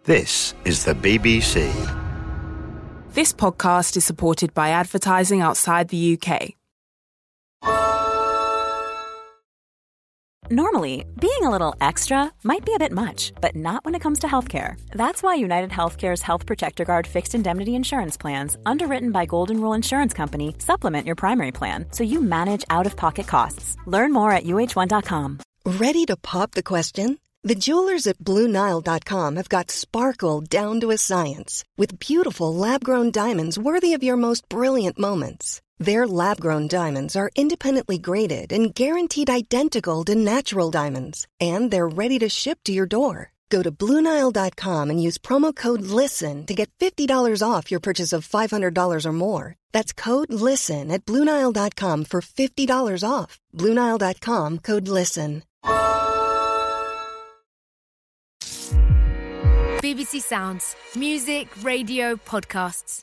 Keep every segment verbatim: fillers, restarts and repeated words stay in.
This is the B B C. This podcast is supported by advertising outside the U K. Normally, being a little extra might be a bit much, but not when it comes to healthcare. That's why United Healthcare's Health Protector Guard fixed indemnity insurance plans, underwritten by Golden Rule Insurance Company, supplement your primary plan so you manage out-of-pocket costs. Learn more at U H one dot com. Ready to pop the question? The jewelers at Blue Nile dot com have got sparkle down to a science with beautiful lab-grown diamonds worthy of your most brilliant moments. Their lab-grown diamonds are independently graded and guaranteed identical to natural diamonds, and they're ready to ship to your door. Go to Blue Nile dot com and use promo code LISTEN to get fifty dollars off your purchase of five hundred dollars or more. That's code LISTEN at Blue Nile dot com for fifty dollars off. Blue Nile dot com, code LISTEN. B B C Sounds. Music, radio, podcasts.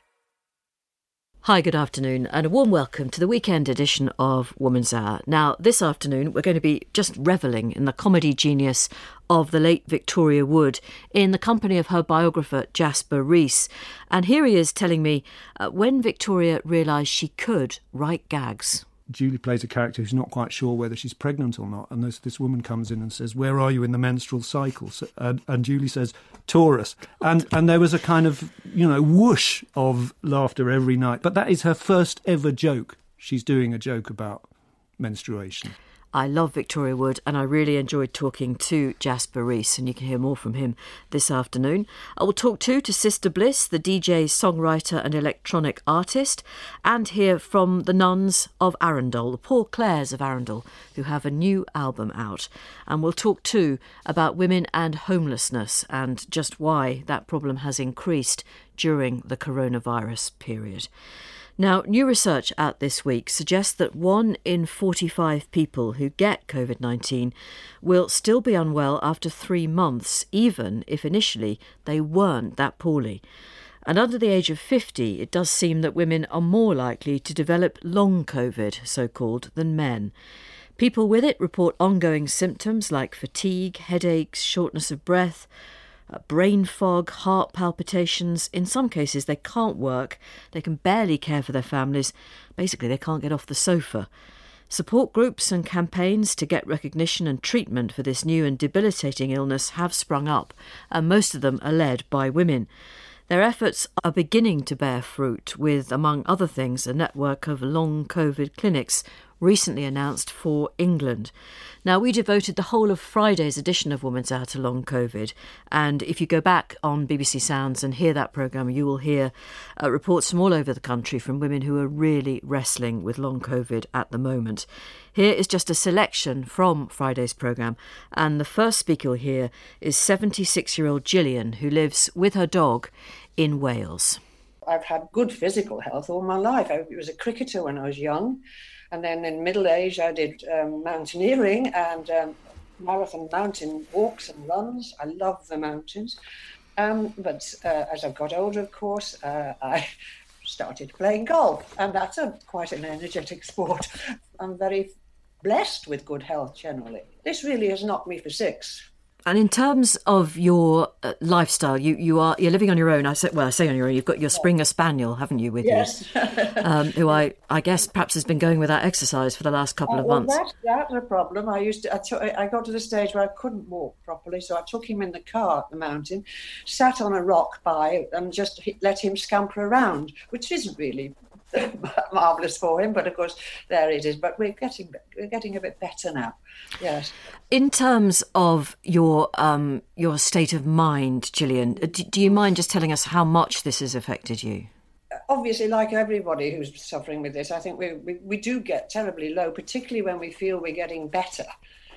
Hi, good afternoon, and a warm welcome to the weekend edition of Woman's Hour. Now, this afternoon, we're going to be just revelling in the comedy genius of the late Victoria Wood in the company of her biographer, Jasper Rees. And here he is telling me uh, when Victoria realised she could write gags. Julie plays a character who's not quite sure whether she's pregnant or not, and this, this woman comes in and says, "Where are you in the menstrual cycle?" So, and, and Julie says, "Taurus." And and there was a kind of, you know, whoosh of laughter every night. But that is her first ever joke. She's doing a joke about menstruation. I love Victoria Wood, and I really enjoyed talking to Jasper Rees, and you can hear more from him this afternoon. I will talk too to Sister Bliss, the D J, songwriter and electronic artist, and hear from the nuns of Arundel, the Poor Clares of Arundel, who have a new album out. And we'll talk too about women and homelessness and just why that problem has increased during the coronavirus period. Now, new research out this week suggests that one in forty-five people who get covid nineteen will still be unwell after three months, even if initially they weren't that poorly. And under the age of fifty, it does seem that women are more likely to develop long COVID, so-called, than men. People with it report ongoing symptoms like fatigue, headaches, shortness of breath, Uh, brain fog, heart palpitations. In some cases, they can't work, they can barely care for their families. Basically, they can't get off the sofa. Support groups and campaigns to get recognition and treatment for this new and debilitating illness have sprung up, and most of them are led by women. Their efforts are beginning to bear fruit with, among other things, a network of long COVID clinics recently announced for England. Now, we devoted the whole of Friday's edition of Woman's Hour to long COVID, and if you go back on B B C Sounds and hear that programme, you will hear uh, reports from all over the country from women who are really wrestling with long COVID at the moment. Here is just a selection from Friday's programme, and the first speaker you'll hear is seventy-six-year-old Gillian, who lives with her dog in Wales. I've had good physical health all my life. I was a cricketer when I was young. And then in middle age, I did um, mountaineering and um, marathon mountain walks and runs. I love the mountains. Um, but uh, as I got older, of course, uh, I started playing golf. And that's a, quite an energetic sport. I'm very blessed with good health generally. This really has knocked me for six. And in terms of your uh, lifestyle, you, you are you're living on your own. I say, well, I say on your own. You've got your Springer Spaniel, haven't you, with yes. you? um, who I, I guess perhaps has been going without exercise for the last couple uh, of well, months. That's, that's a problem. I used to. I, t- I got to the stage where I couldn't walk properly, so I took him in the car at the mountain, sat on a rock by, and just let him scamper around, which isn't really marvellous for him, but of course there it is. But we're getting we're getting a bit better now. Yes. In terms of your um your state of mind, Gillian, do, do you mind just telling us how much this has affected you? Obviously, like everybody who's suffering with this, I think we we, we do get terribly low, particularly when we feel we're getting better.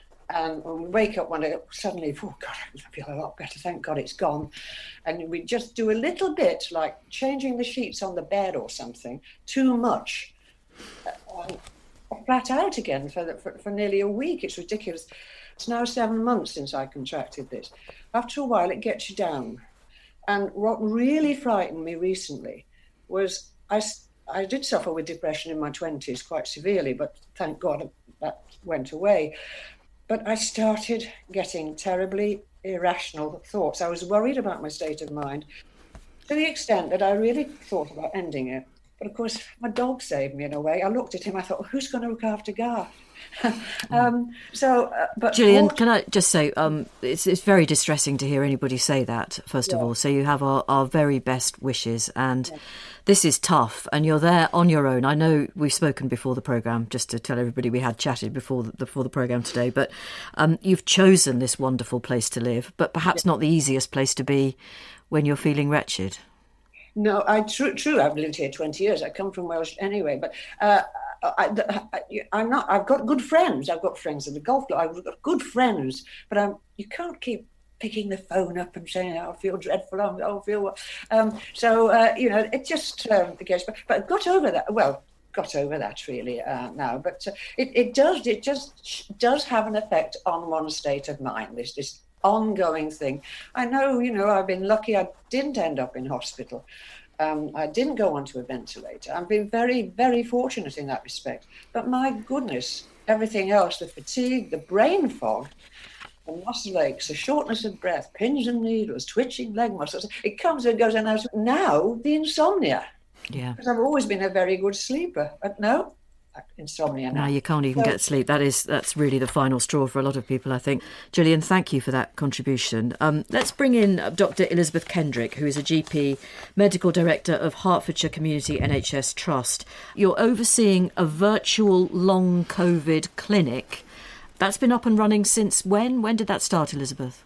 And when we wake up one day, suddenly, oh God, I feel a lot better. Thank God it's gone. And we just do a little bit, like changing the sheets on the bed or something, too much. Uh, flat out again for, the, for for nearly a week. It's ridiculous. It's now seven months since I contracted this. After a while, it gets you down. And what really frightened me recently was I, I did suffer with depression in my twenties quite severely, but thank God that went away. But I started getting terribly irrational thoughts. I was worried about my state of mind to the extent that I really thought about ending it. But of course, my dog saved me in a way. I looked at him, I thought, well, who's going to look after Garth? um, so, uh, but Gillian, what... can I just say, um, it's, it's very distressing to hear anybody say that, first yeah. of all. So you have our, our very best wishes, and yeah. this is tough, and you're there on your own. I know we've spoken before the programme, just to tell everybody we had chatted before the, before the programme today, but um, you've chosen this wonderful place to live, but perhaps yeah. not the easiest place to be when you're feeling wretched. No, I true, true. I've lived here twenty years. I come from Wales anyway, but uh, I, I, I'm not. I've got good friends. I've got friends in the golf club. I've got good friends, but I'm. You can't keep picking the phone up and saying, oh, "I feel dreadful." I feel what. Um, so uh, you know, it just um, the case. But, but I got over that. Well, got over that really uh, now. But uh, it, it does. It just does have an effect on one's state of mind. This this. ongoing thing. I know, you know, I've been lucky I didn't end up in hospital. Um, I didn't go onto a ventilator. I've been very, very fortunate in that respect. But my goodness, everything else, the fatigue, the brain fog, the muscle aches, the shortness of breath, pins and needles, twitching leg muscles, it comes and goes. And now the insomnia. Yeah. Because I've always been a very good sleeper. But no, insomnia now. No, you can't even so, get sleep. That is, that's really the final straw for a lot of people, I think. Gillian, thank you for that contribution. Um, let's bring in Doctor Elizabeth Kendrick, who is a G P, Medical Director of Hertfordshire Community N H S Trust. You're overseeing a virtual long COVID clinic. That's been up and running since when? When did that start, Elizabeth?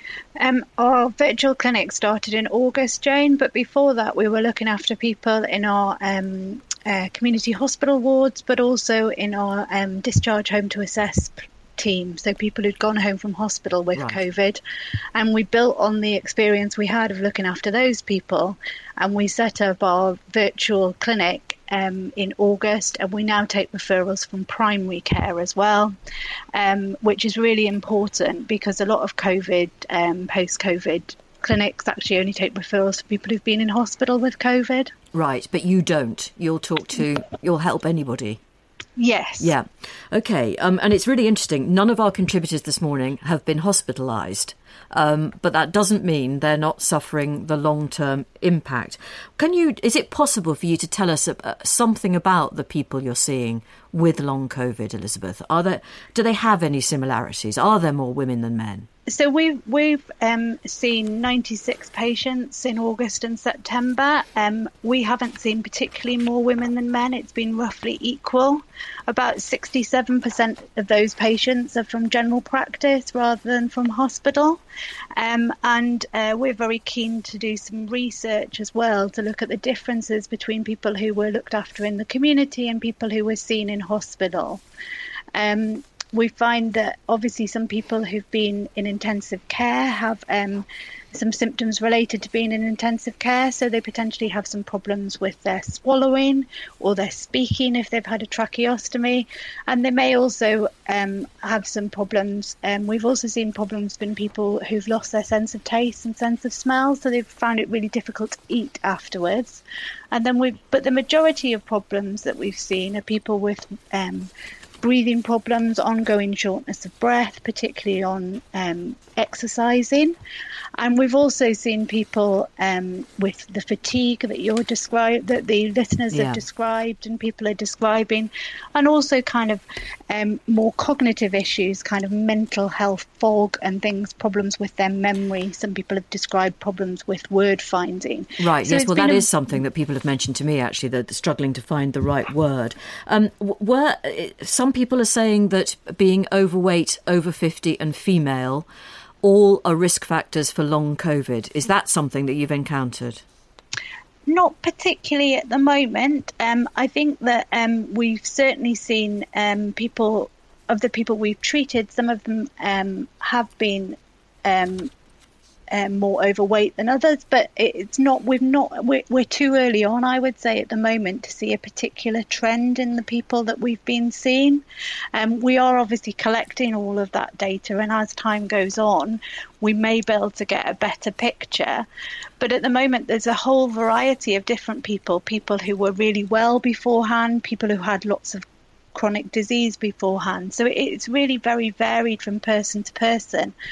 Um, our virtual clinic started in August, Jane, but before that we were looking after people in our um, uh, community hospital wards, but also in our um, discharge home to assess team, so people who'd gone home from hospital with right. COVID. And we built on the experience we had of looking after those people, and we set up our virtual clinic Um, in August, and we now take referrals from primary care as well, um, which is really important because a lot of COVID, um, post-COVID clinics actually only take referrals for people who've been in hospital with COVID. Right, but you don't. You'll talk to, you'll help anybody. Yes. Yeah. Okay. Um, and it's really interesting. None of our contributors this morning have been hospitalised, um, but that doesn't mean they're not suffering the long-term impact. Can you? Is it possible for you to tell us uh, something about the people you're seeing with long COVID, Elizabeth? Are there? Do they have any similarities? Are there more women than men? So we've we've um, seen ninety-six patients in August and September. Um, we haven't seen particularly more women than men. It's been roughly equal. About sixty-seven percent of those patients are from general practice rather than from hospital. Um, and uh, we're very keen to do some research as well to look at the differences between people who were looked after in the community and people who were seen in hospital. Um, We find that obviously some people who've been in intensive care have um, some symptoms related to being in intensive care, so they potentially have some problems with their swallowing or their speaking if they've had a tracheostomy, and they may also um, have some problems. Um, we've also seen problems in people who've lost their sense of taste and sense of smell, so they've found it really difficult to eat afterwards. And then we, but the majority of problems that we've seen are people with um, breathing problems, ongoing shortness of breath, particularly on um, exercising. And we've also seen people um, with the fatigue that you're described, that the listeners yeah. have described and people are describing, and also kind of um, more cognitive issues, kind of mental health fog and things, problems with their memory. Some people have described problems with word finding. Right, so yes, well, that a... is something that people have mentioned to me, actually, that they're struggling to find the right word. Um, were some people are saying that being overweight, over fifty and female all are risk factors for long COVID. Is that something that you've encountered? Not particularly at the moment. Um, I think that um, we've certainly seen um, people, of the people we've treated, some of them um, have been um, um, more overweight than others, but it's not, we've not, we're, we're too early on, I would say, at the moment to see a particular trend in the people that we've been seeing. Um, we are obviously collecting all of that data, and as time goes on, we may be able to get a better picture. But at the moment, there's a whole variety of different people, people who were really well beforehand, people who had lots of chronic disease beforehand. So it's really very varied from person to person.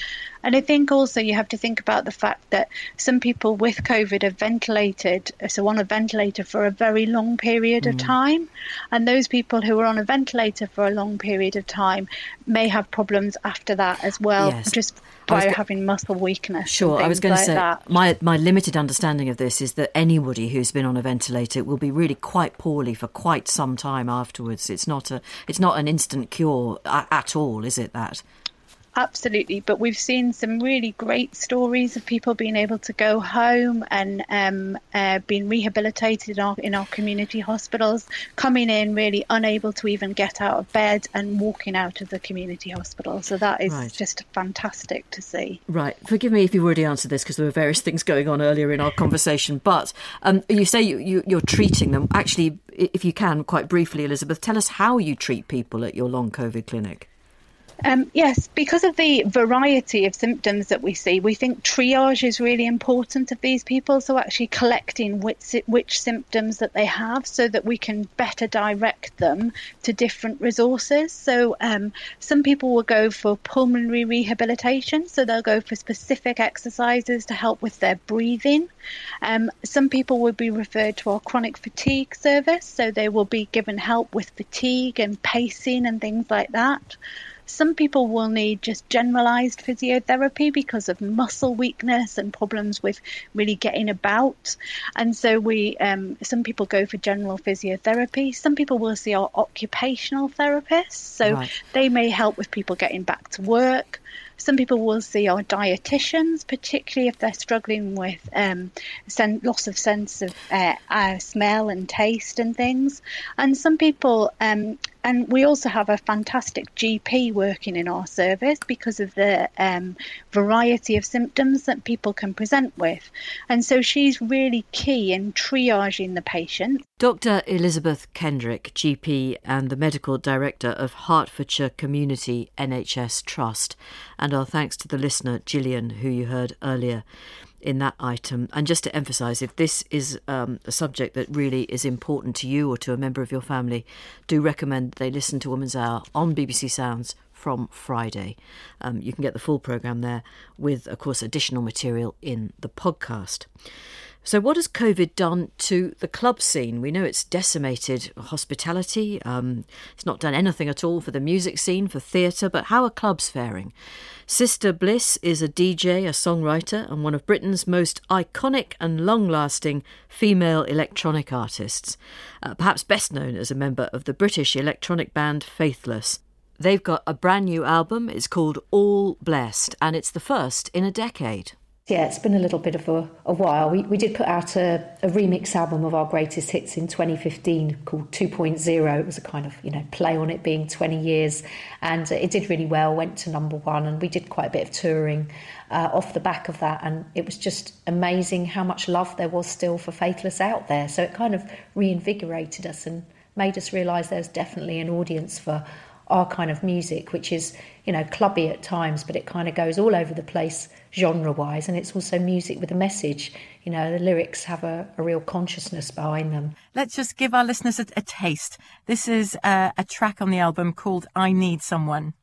And I think also you have to think about the fact that some people with COVID are ventilated, so on a ventilator for a very long period of time. And those people who are on a ventilator for a long period of time may have problems after that as well, Yes. just by go- having muscle weakness. Sure, and I was things going to like say, that. my, my limited understanding of this is that anybody who's been on a ventilator will be really quite poorly for quite some time afterwards. It's not a, it's not an instant cure a- at all, is it, that? Absolutely, but we've seen some really great stories of people being able to go home and um, uh, being rehabilitated in our, in our community hospitals, coming in really unable to even get out of bed and walking out of the community hospital. So that is Right. just fantastic to see. Right. Forgive me if you've already answered this because there were various things going on earlier in our conversation. But um, you say you, you, you're treating them. Actually, if you can, quite briefly, Elizabeth, tell us how you treat people at your long COVID clinic. Um, yes, because of the variety of symptoms that we see, we think triage is really important of these people. So actually collecting which, which symptoms that they have so that we can better direct them to different resources. So um, some people will go for pulmonary rehabilitation. So they'll go for specific exercises to help with their breathing. Um, some people will be referred to our chronic fatigue service. So they will be given help with fatigue and pacing and things like that. Some people will need just generalised physiotherapy because of muscle weakness and problems with really getting about. And so we, um, some people go for general physiotherapy. Some people will see our occupational therapists. So Right. they may help with people getting back to work. Some people will see our dietitians, particularly if they're struggling with um, sen- loss of sense of uh, uh, smell and taste and things. And some people, um, and we also have a fantastic G P working in our service because of the um, variety of symptoms that people can present with. And so she's really key in triaging the patient. Doctor Elizabeth Kendrick, G P and the Medical Director of Hertfordshire Community N H S Trust. And our thanks to the listener, Gillian, who you heard earlier in that item. And just to emphasise, if this is um, a subject that really is important to you or to a member of your family, do recommend they listen to Woman's Hour on B B C Sounds from Friday. Um, you can get the full programme there with, of course, additional material in the podcast. So what has COVID done to the club scene? We know it's decimated hospitality. Um, it's not done anything at all for the music scene, for theatre, but how are clubs faring? Sister Bliss is a D J, a songwriter, and one of Britain's most iconic and long-lasting female electronic artists, uh, perhaps best known as a member of the British electronic band Faithless. They've got a brand new album. It's called All Blessed, and it's the first in a decade. Yeah, it's been a little bit of a, a while. We we did put out a, a remix album of our greatest hits in twenty fifteen called two point oh. It was a kind of, you know, play on it being twenty years. And uh, it did really well, went to number one. And we did quite a bit of touring uh, off the back of that. And it was just amazing how much love there was still for Faithless out there. So it kind of reinvigorated us and made us realise there's definitely an audience for our kind of music, which is, you know, clubby at times, but it kind of goes all over the place genre-wise, and it's also music with a message. You know, the lyrics have a, a real consciousness behind them. Let's just give our listeners a, a taste. This is uh, a track on the album called I Need Someone.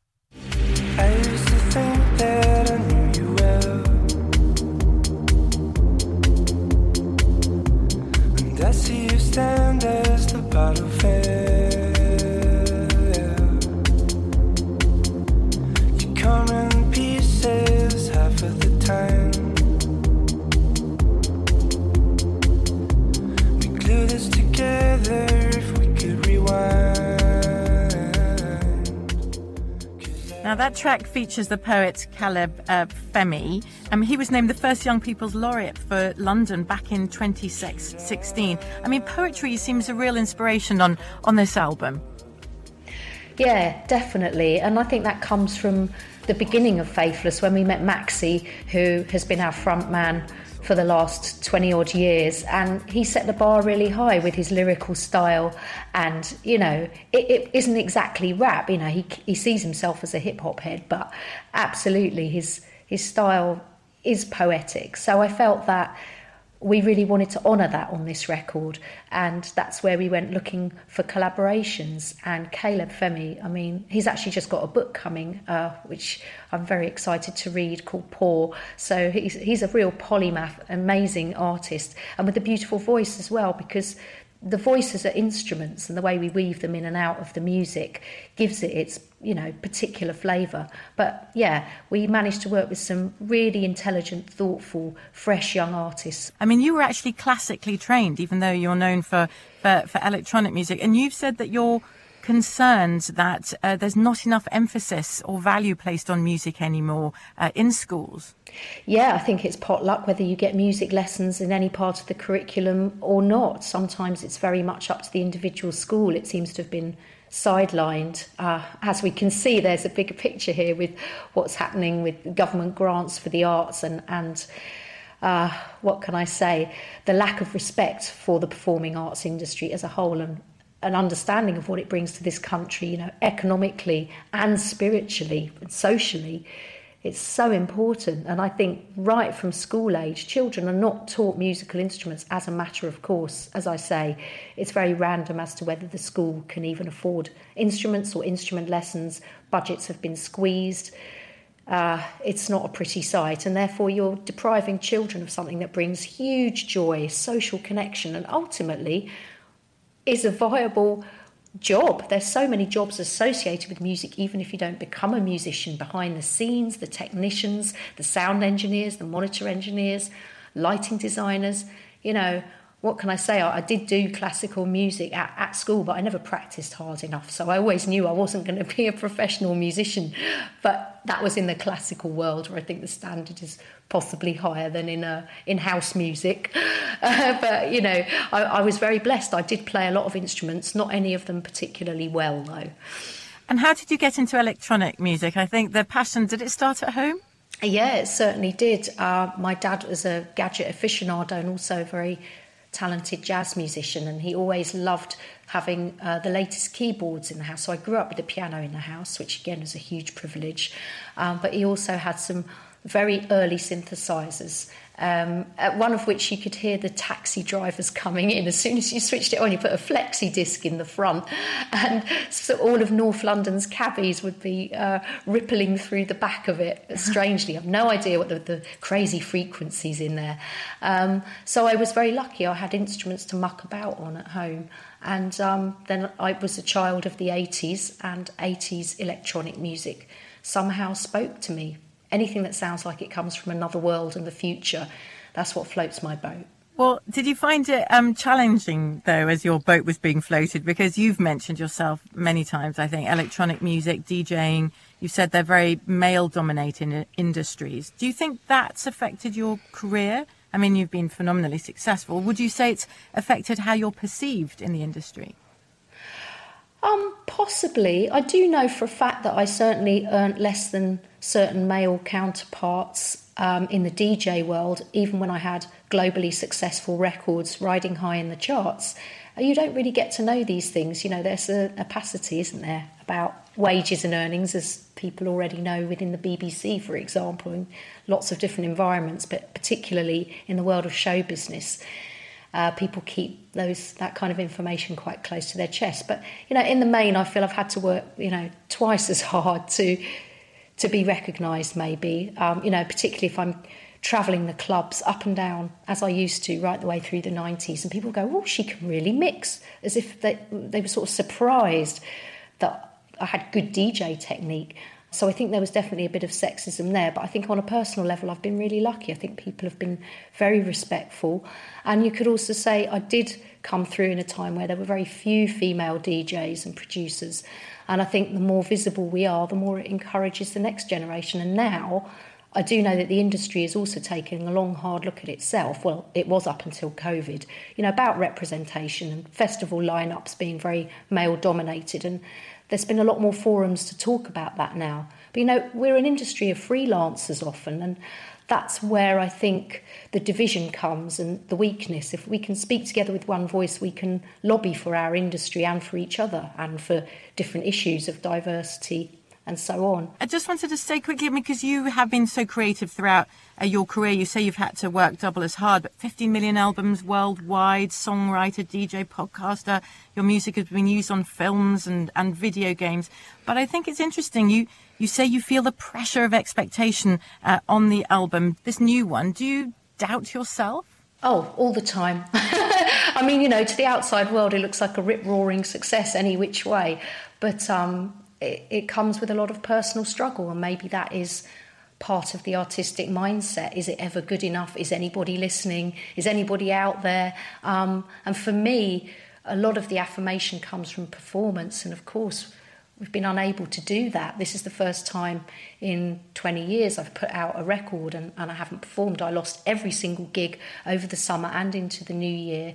I used to think that I knew you well, and I see you stand as the bottle fell. You come in pieces half of the time. We glue this together if we could rewind. Now, that track features the poet Caleb uh, Femi. Um, he was named the first Young People's Laureate for London back in twenty sixteen. I mean, poetry seems a real inspiration on, on this album. Yeah, definitely. And I think that comes from the beginning of Faithless, when we met Maxi, who has been our front man for the last twenty odd years, and he set the bar really high with his lyrical style. And, you know, it, it isn't exactly rap, you know, he he sees himself as a hip hop head, but absolutely his his style is poetic. So I felt that we really wanted to honour that on this record, and that's where we went looking for collaborations. And Caleb Femi, I mean, he's actually just got a book coming, uh, which I'm very excited to read, called Poor. So he's, he's a real polymath, amazing artist, and with a beautiful voice as well, because the voices are instruments, and the way we weave them in and out of the music gives it its, you know, particular flavour. But yeah, we managed to work with some really intelligent, thoughtful, fresh young artists. I mean, you were actually classically trained, even though you're known for, for, for electronic music, and you've said that you're concerned that uh, there's not enough emphasis or value placed on music anymore uh, in schools. Yeah, I think it's potluck whether you get music lessons in any part of the curriculum or not. Sometimes it's very much up to the individual school. It seems to have been sidelined. Uh, as we can see, there's a bigger picture here with what's happening with government grants for the arts and, and uh, what can I say, the lack of respect for the performing arts industry as a whole, and an understanding of what it brings to this country, you know, economically and spiritually and socially. It's so important. And I think right from school age, children are not taught musical instruments as a matter of course. As I say, it's very random as to whether the school can even afford instruments or instrument lessons. Budgets have been squeezed. Uh, it's not a pretty sight, and therefore you're depriving children of something that brings huge joy, social connection, and ultimately is a viable job. There's so many jobs associated with music, even if you don't become a musician, behind the scenes, the technicians, the sound engineers, the monitor engineers, lighting designers. You know, what can I say? I, I did do classical music at, at school, but I never practiced hard enough. So I always knew I wasn't going to be a professional musician. But that was in the classical world, where I think the standard is possibly higher than in uh, in house music. Uh, but, you know, I, I was very blessed. I did play a lot of instruments, not any of them particularly well, though. And how did you get into electronic music? I think the passion, did it start at home? Yeah, it certainly did. Uh, my dad was a gadget aficionado and also a very talented jazz musician, and he always loved having uh, the latest keyboards in the house. So I grew up with a piano in the house, which again is a huge privilege. Um, but he also had some very early synthesizers, um, at one of which you could hear the taxi drivers coming in. As soon as you switched it on, you put a flexi disc in the front, and so all of North London's cabbies would be uh, rippling through the back of it. Strangely, I have no idea what the, the crazy frequencies in there. Um, so I was very lucky. I had instruments to muck about on at home. And um, then I was a child of the eighties, and eighties electronic music somehow spoke to me. Anything that sounds like it comes from another world and the future, that's what floats my boat. Well, did you find it um, challenging, though, as your boat was being floated? Because you've mentioned yourself many times, I think, electronic music, DJing, you said they're very male-dominated industries. Do you think that's affected your career? I mean, you've been phenomenally successful. Would you say it's affected how you're perceived in the industry? Um, possibly. I do know for a fact that I certainly earned less than certain male counterparts um, in the D J world, even when I had globally successful records riding high in the charts. Uh, you don't really get to know these things. You know, there's a opacity, isn't there, about wages and earnings, as people already know within the B B C, for example, in lots of different environments, but particularly in the world of show business. Uh, people keep those that kind of information quite close to their chest. But, you know, in the main, I feel I've had to work, you know, twice as hard to to be recognised, maybe, um, you know, particularly if I'm travelling the clubs up and down, as I used to, right the way through the nineties. And people go, oh, she can really mix, as if they, they were sort of surprised that I had good D J technique. So I think there was definitely a bit of sexism there. But I think on a personal level, I've been really lucky. I think people have been very respectful. And you could also say I did come through in a time where there were very few female D Js and producers. And I think the more visible we are, the more it encourages the next generation. And now I do know that the industry is also taking a long, hard look at itself. Well, it was up until COVID, you know, about representation and festival lineups being very male-dominated. And there's been a lot more forums to talk about that now. But, you know, we're an industry of freelancers often, and that's where I think the division comes and the weakness. If we can speak together with one voice, we can lobby for our industry and for each other and for different issues of diversity and so on. I just wanted to say quickly, because you have been so creative throughout uh, your career. You say you've had to work double as hard, but fifteen million albums worldwide, songwriter, D J, podcaster. Your music has been used on films and, and video games. But I think it's interesting. You, you say you feel the pressure of expectation uh, on the album, this new one. Do you doubt yourself? Oh, all the time. I mean, you know, to the outside world, it looks like a rip-roaring success any which way. But um, it, it comes with a lot of personal struggle, and maybe that is part of the artistic mindset. Is it ever good enough? Is anybody listening? Is anybody out there? Um, and for me, a lot of the affirmation comes from performance. And of course, we've been unable to do that. This is the first time in twenty years I've put out a record and, and I haven't performed. I lost every single gig over the summer and into the new year.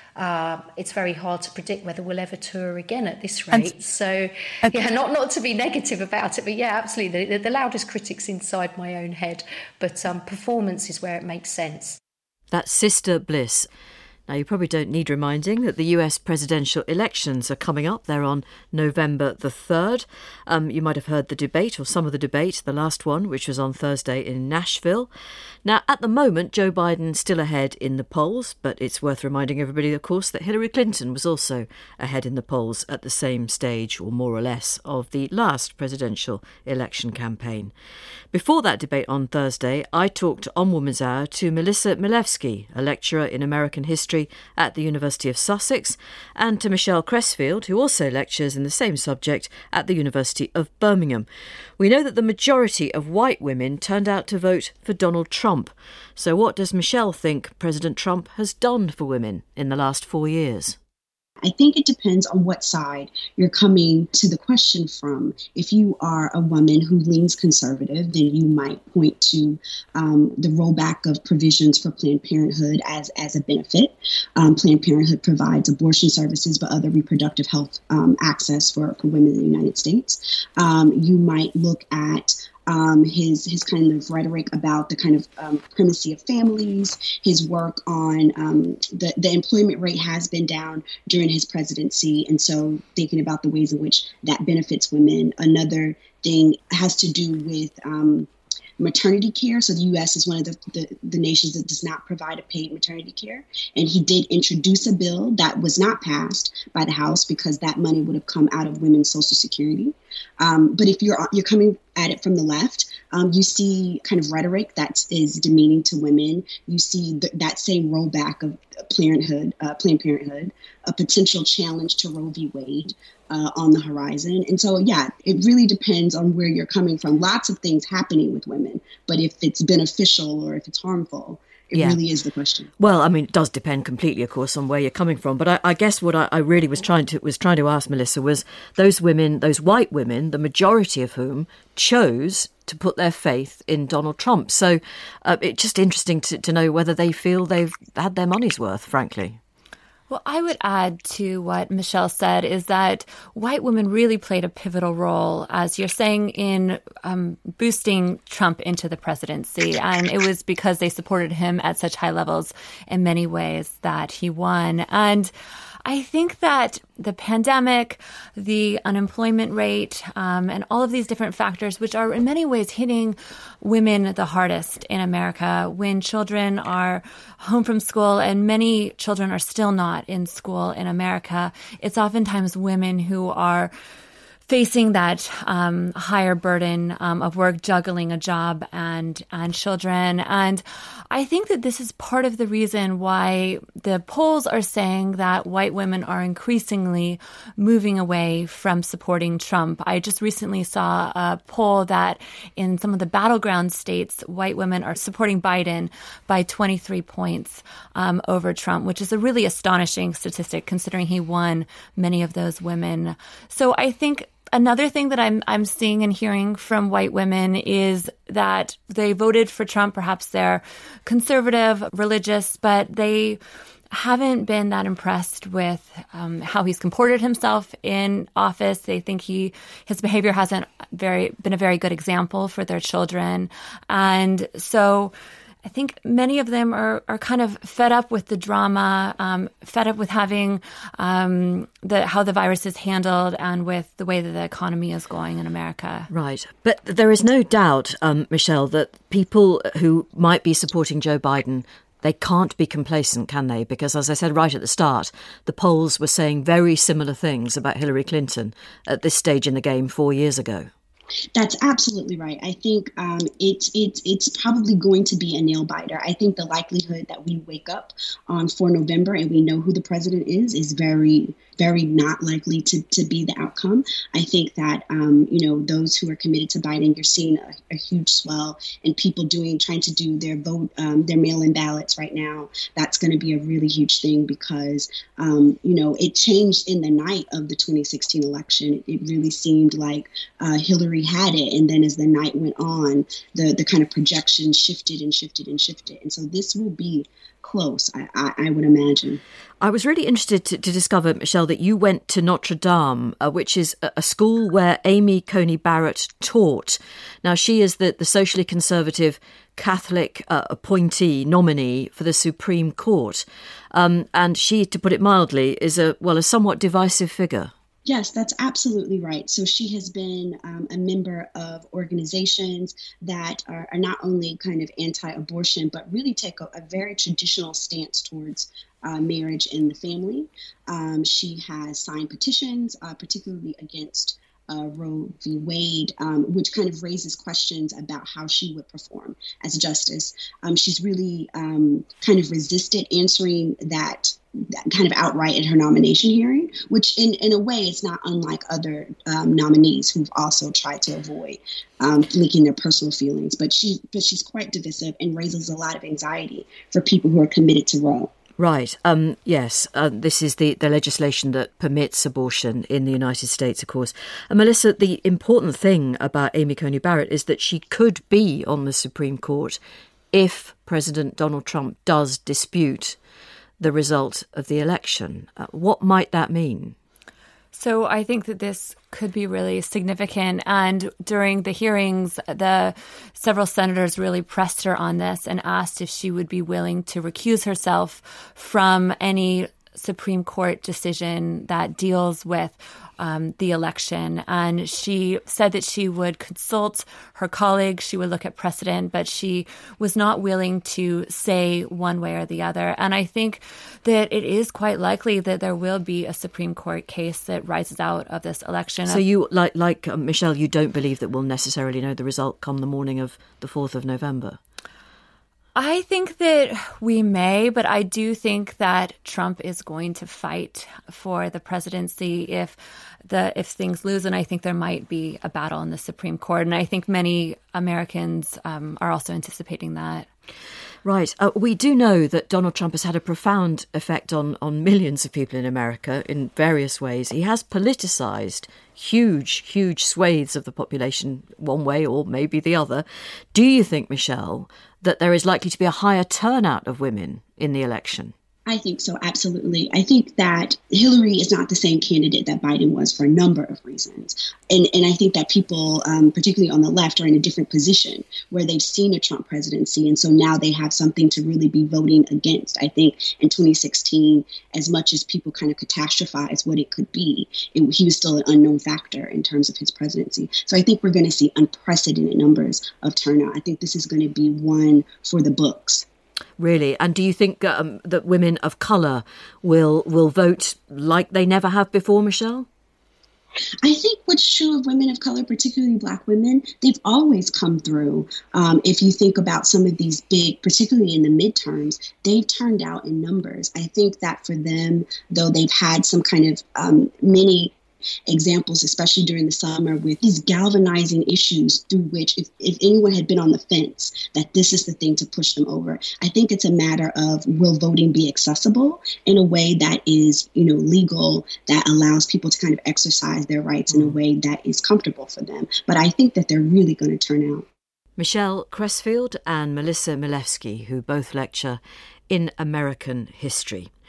Uh, it's very hard to predict whether we'll ever tour again at this rate. And, so, okay. yeah, not not to be negative about it, but yeah, absolutely. The, the loudest critic's inside my own head, but um, performance is where it makes sense. That's Sister Bliss. Now, you probably don't need reminding that the U S presidential elections are coming up. They're on November the third. Um, you might have heard the debate, or some of the debate, the last one, which was on Thursday in Nashville. Now, at the moment, Joe Biden's still ahead in the polls, but it's worth reminding everybody, of course, that Hillary Clinton was also ahead in the polls at the same stage, or more or less, of the last presidential election campaign. Before that debate on Thursday, I talked on Woman's Hour to Melissa Milewski, a lecturer in American history at the University of Sussex, and to Michelle Cressfield, who also lectures in the same subject at the University of Birmingham. We know that the majority of white women turned out to vote for Donald Trump. So what does Michelle think President Trump has done for women in the last four years? I think it depends on what side you're coming to the question from. If you are a woman who leans conservative, then you might point to um, the rollback of provisions for Planned Parenthood as, as a benefit. Um, Planned Parenthood provides abortion services, but other reproductive health um, access for, for women in the United States. Um, you might look at Um, his his kind of rhetoric about the kind of um, primacy of families, his work on um, the, the employment rate has been down during his presidency. And so thinking about the ways in which that benefits women. Another thing has to do with um, maternity care. So the U S is one of the, the, the nations that does not provide a paid maternity care. And he did introduce a bill that was not passed by the House because that money would have come out of women's Social Security. Um, but if you're you're coming at it from the left, um, you see kind of rhetoric that is demeaning to women. You see th- that same rollback of Parenthood, uh, Planned Parenthood, a potential challenge to Roe v. Wade uh, on the horizon. And so, yeah, it really depends on where you're coming from. Lots of things happening with women, but if it's beneficial or if it's harmful, it yeah. really is the question. Well, I mean, it does depend completely, of course, on where you're coming from. But I, I guess what I, I really was trying to was trying to ask Melissa was those women, those white women, the majority of whom chose to put their faith in Donald Trump. So uh, it's just interesting to, to know whether they feel they've had their money's worth, frankly. Well, I would add to what Michelle said is that white women really played a pivotal role, as you're saying, in um, boosting Trump into the presidency. And it was because they supported him at such high levels in many ways that he won. And I think that the pandemic, the unemployment rate, um, and all of these different factors, which are in many ways hitting women the hardest in America, when children are home from school and many children are still not in school in America, it's oftentimes women who are facing that um, higher burden um, of work, juggling a job and and children. And I think that this is part of the reason why the polls are saying that white women are increasingly moving away from supporting Trump. I just recently saw a poll that in some of the battleground states, white women are supporting Biden by twenty-three points um, over Trump, which is a really astonishing statistic considering he won many of those women. So I think another thing that I'm I'm seeing and hearing from white women is that they voted for Trump. Perhaps they're conservative, religious, but they haven't been that impressed with um, how he's comported himself in office. They think he his behavior hasn't very been a very good example for their children, and so I think many of them are, are kind of fed up with the drama, um, fed up with having um, the how the virus is handled and with the way that the economy is going in America. Right. But there is no doubt, um, Michelle, that people who might be supporting Joe Biden, they can't be complacent, can they? Because, as I said right at the start, the polls were saying very similar things about Hillary Clinton at this stage in the game four years ago. That's absolutely right. I think um, it's it's it's probably going to be a nail biter. I think the likelihood that we wake up on four November and we know who the president is is very, very not likely to, to be the outcome. I think that, um, you know, those who are committed to Biden, you're seeing a, a huge swell in people doing, trying to do their vote, um, their mail-in ballots right now. That's going to be a really huge thing because, um, you know, it changed in the night of the twenty sixteen election. It, it really seemed like uh, Hillary had it. And then as the night went on, the, the kind of projection shifted and shifted and shifted. And so this will be close, I, I, I would imagine. I was really interested to, to discover, Michelle, that you went to Notre Dame, uh, which is a, a school where Amy Coney Barrett taught. Now, she is the, the socially conservative Catholic uh, appointee nominee for the Supreme Court. Um, and she, to put it mildly, is a, well, a somewhat divisive figure. Yes, that's absolutely right. So she has been um, a member of organizations that are, are not only kind of anti-abortion, but really take a, a very traditional stance towards uh, marriage and the family. Um, she has signed petitions, uh, particularly against Uh, Roe v. Wade, um, which kind of raises questions about how she would perform as a justice. Um, she's really um, kind of resisted answering that, that kind of outright at her nomination hearing, which in, in a way is not unlike other um, nominees who've also tried to avoid um, leaking their personal feelings. But she, but she's quite divisive and raises a lot of anxiety for people who are committed to Roe. Right. Um, yes, uh, this is the, the legislation that permits abortion in the United States, of course. And Melissa, the important thing about Amy Coney Barrett is that she could be on the Supreme Court if President Donald Trump does dispute the result of the election. Uh, what might that mean? So I think that this could be really significant. And during the hearings, the several senators really pressed her on this and asked if she would be willing to recuse herself from any Supreme Court decision that deals with um, the election. And she said that she would consult her colleagues, she would look at precedent, but she was not willing to say one way or the other. And I think that it is quite likely that there will be a Supreme Court case that rises out of this election. So you, like, like uh, Michelle, you don't believe that we'll necessarily know the result come the morning of the fourth of November? I think that we may, but I do think that Trump is going to fight for the presidency if the if things lose, and I think there might be a battle in the Supreme Court, and I think many Americans um, are also anticipating that. Right. Uh, we do know that Donald Trump has had a profound effect on, on millions of people in America in various ways. He has politicised huge, huge swathes of the population one way or maybe the other. Do you think, Michelle, that there is likely to be a higher turnout of women in the election? I think so, absolutely. I think that Hillary is not the same candidate that Biden was for a number of reasons. And and I think that people, um, particularly on the left, are in a different position where they've seen a Trump presidency. And so now they have something to really be voting against. I think in twenty sixteen, as much as people kind of catastrophize what it could be, it, he was still an unknown factor in terms of his presidency. So I think we're going to see unprecedented numbers of turnout. I think this is going to be one for the books. Really? And do you think um, that women of colour will will vote like they never have before, Michelle? I think what's true of women of color, particularly Black women, they've always come through. Um, if you think about some of these big, particularly in the midterms, they've turned out in numbers. I think that for them, though they've had some kind of um, many examples, especially during the summer, with these galvanizing issues through which if, if anyone had been on the fence, that this is the thing to push them over. I think it's a matter of, will voting be accessible in a way that is, you know, legal, that allows people to kind of exercise their rights in a way that is comfortable for them. But I think that they're really going to turn out. Michelle Cressfield and Melissa Milewski, who both lecture in American history.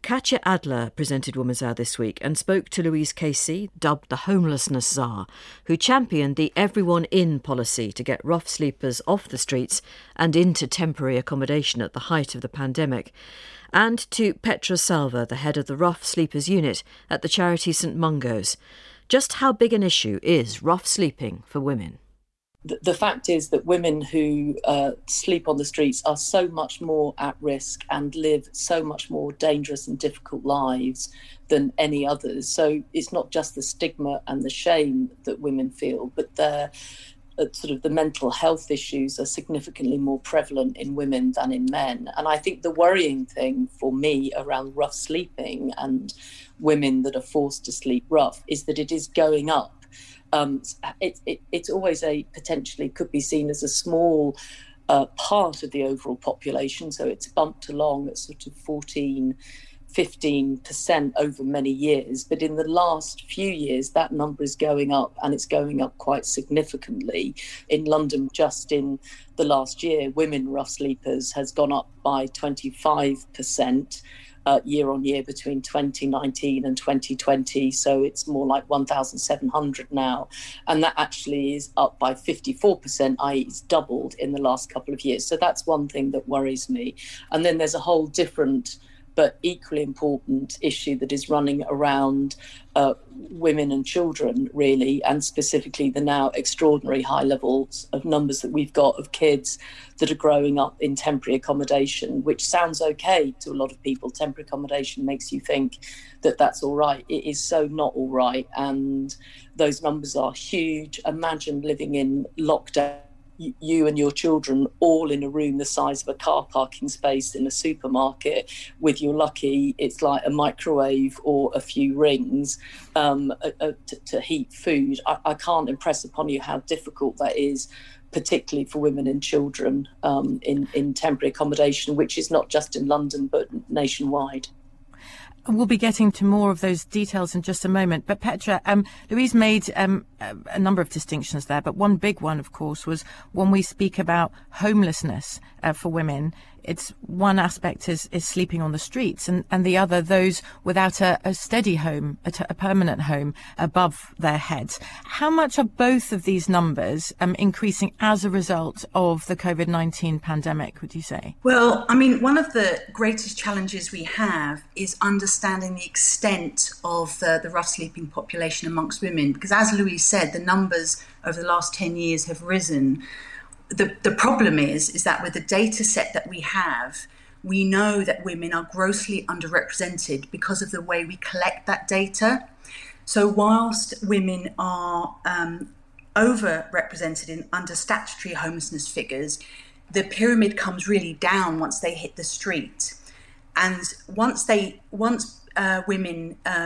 Katja Adler presented Woman's Hour this week and spoke to Louise Casey, dubbed the homelessness czar, who championed the everyone in policy to get rough sleepers off the streets and into temporary accommodation at the height of the pandemic, and to Petra Salva, the head of the Rough Sleepers Unit at the charity St Mungo's. Just how big an issue is rough sleeping for women? The fact is that women who uh, sleep on the streets are so much more at risk and live so much more dangerous and difficult lives than any others. So it's not just the stigma and the shame that women feel, but their uh, sort of the mental health issues are significantly more prevalent in women than in men. And I think the worrying thing for me around rough sleeping and women that are forced to sleep rough is that it is going up. Um, it, it, it's always a potentially could be seen as a small uh, part of the overall population. So it's bumped along at sort of fourteen, fifteen percent over many years. But in the last few years, that number is going up, and it's going up quite significantly. In London, just in the last year, women rough sleepers has gone up by twenty-five percent. Uh, year on year between twenty nineteen and twenty twenty. So it's more like one thousand seven hundred now. And that actually is up by fifty-four percent, that is it's doubled in the last couple of years. So that's one thing that worries me. And then there's a whole different but equally important issue that is running around uh, women and children, really, and specifically the now extraordinary high levels of numbers that we've got of kids that are growing up in temporary accommodation, which sounds okay to a lot of people. Temporary accommodation makes you think that that's all right. It is so not all right, and those numbers are huge. Imagine living in lockdown, you and your children all in a room the size of a car parking space in a supermarket with, you're lucky, it's like a microwave or a few rings um, uh, uh, to, to heat food. I, I can't impress upon you how difficult that is, particularly for women and children um, in, in temporary accommodation, which is not just in London but nationwide. We'll be getting to more of those details in just a moment. But Petra, um, Louise made um, a number of distinctions there, but one big one, of course, was when we speak about homelessness uh, for women. It's one aspect is, is sleeping on the streets, and, and the other, those without a, a steady home, a, t- a permanent home above their heads. How much are both of these numbers um, increasing as a result of the COVID nineteen pandemic, would you say? Well, I mean, one of the greatest challenges we have is understanding the extent of the, the rough sleeping population amongst women, because as Louise said, the numbers over the last ten years have risen. The, the problem is, is that with the data set that we have, we know that women are grossly underrepresented because of the way we collect that data. So whilst women are um, overrepresented in under statutory homelessness figures, the pyramid comes really down once they hit the street. And once they, once uh, women uh,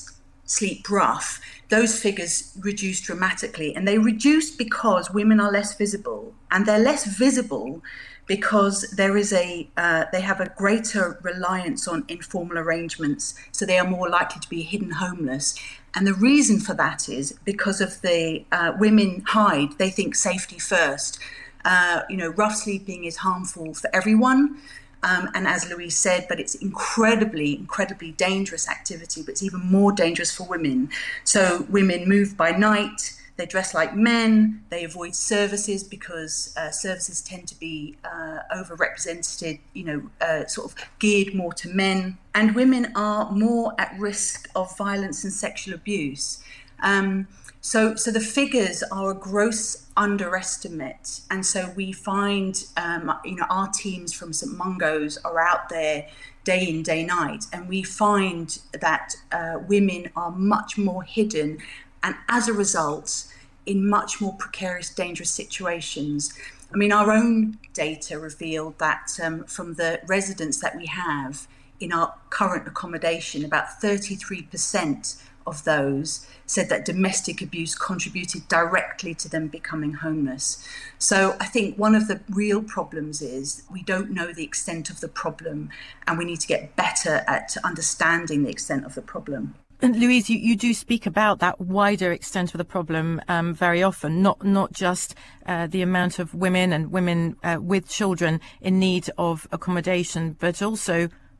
sleep rough, those figures reduce dramatically. And they reduce because women are less visible. And they're less visible because there is a uh, they have a greater reliance on informal arrangements. So they are more likely to be hidden homeless. And the reason for that is because of the uh, women hide. They think safety first. Uh, you know, rough sleeping is harmful for everyone. Um, and as Louise said, but it's incredibly, incredibly dangerous activity, but it's even more dangerous for women. So women move by night, they dress like men, they avoid services because uh, services tend to be uh, overrepresented, you know, uh, sort of geared more to men. And women are more at risk of violence and sexual abuse. Um, So, so the figures are a gross underestimate, and so we find, um, you know, our teams from St Mungo's are out there day in, day night, and we find that uh, women are much more hidden, and as a result, in much more precarious, dangerous situations. I mean, our own data revealed that um, from the residents that we have in our current accommodation, about thirty-three percent of those said that domestic abuse contributed directly to them becoming homeless. So I think one of the real problems is we don't know the extent of the problem, and we need to get better at understanding the extent of the problem. And Louise, you, you do speak about that wider extent of the problem um, very often, not not just uh, the amount of women and women uh, with children in need of accommodation, but also